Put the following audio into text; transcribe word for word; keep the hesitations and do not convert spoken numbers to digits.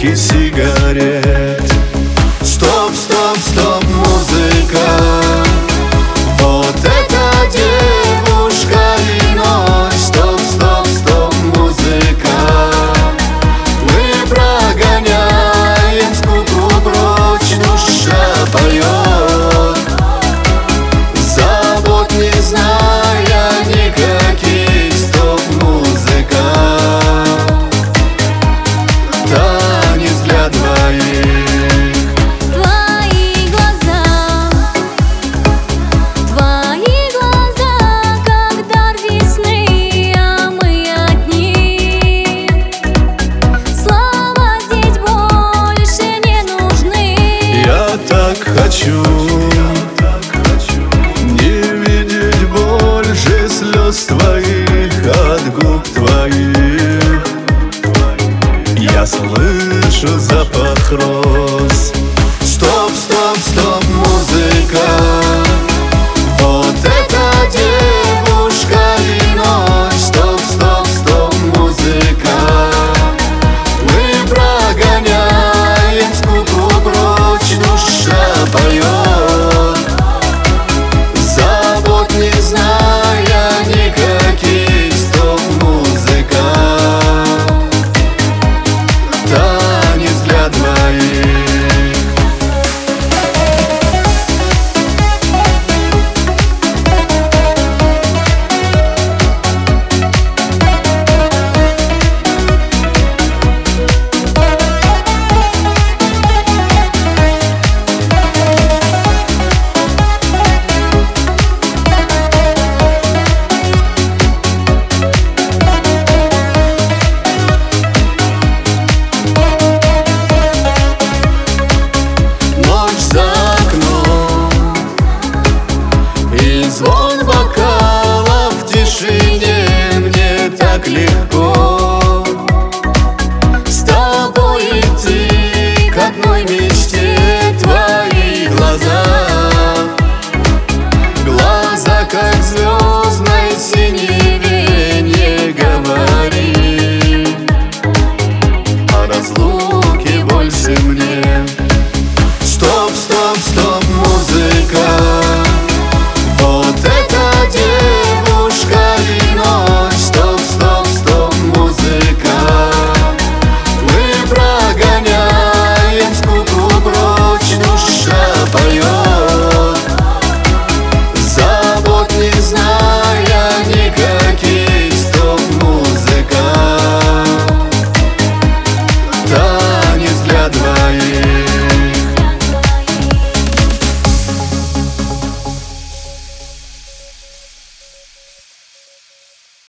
коробки сигарет. Стоп, стоп, стоп, музыка, вот эта девушка иной. Стоп, стоп, стоп, музыка, мы прогоняем скуку прочь, душа поет, забот не зная никаких. Стоп, музыка, танец для двоих. Хочу не видеть больше слез твоих от губ твоих. Я слышу запах роз,